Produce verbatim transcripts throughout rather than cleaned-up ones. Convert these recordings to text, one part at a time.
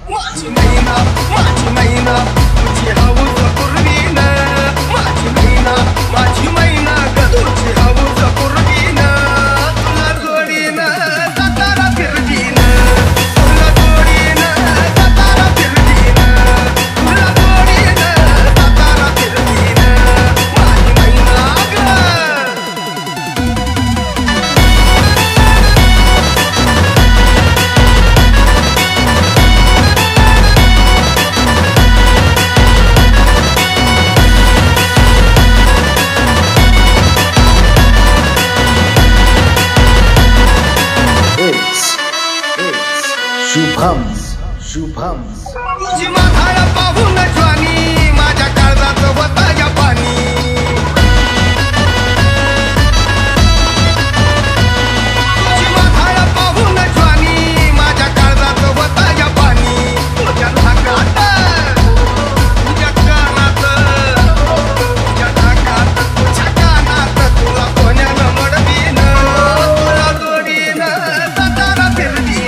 माझी मैना माझी मैना तुझी हौस पुरवीन माझी मैना माझी मैना ग तुझी हौस पुरवीन तुला जोडीन सातारा फिरवीन तुला जोडीन सातारा फिरवीन तुला जोडीन सातारा फिरवीन माझी मैना ग शुभम शुभम तुझी माथाळ पाहून ज्वानी माझ्या काळजात होता या पाणी तुझी माथाळ पाहून ज्वानी माझ्या काळजात होता या पाणी तुझ्या धाकात तुझ्या कानात तुझ्या धाकात तुझ्या कानात तुला कोण्यानं मडवीन तुला जोडीन सातारा फिरवीन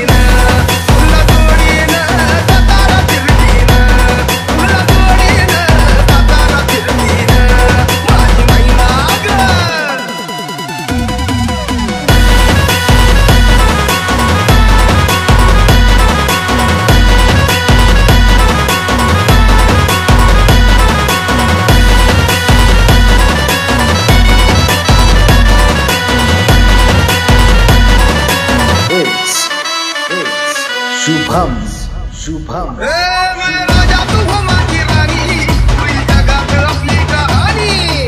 शुभम शुभम राजा तू हो माझी राणी होईल जगात आपली कहाणी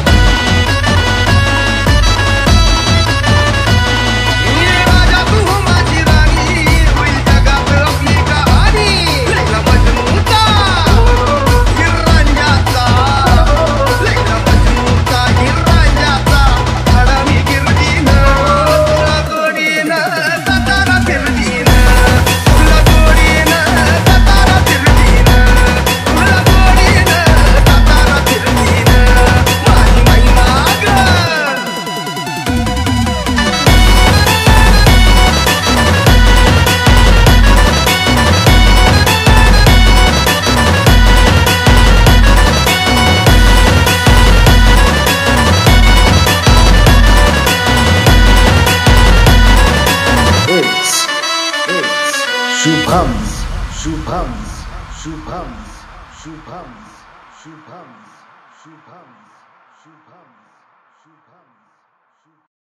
राजा तू हो माझी राणी होईल जगात आपली कहाणी लैला मजनूचा हिरांजाचा लैला मजनूचा हिरांजाचा आडा मी गिरवीन तुला जोडीन सातारा फिरवीन शुभम शुभम शुभम शुभम शुभम शुभम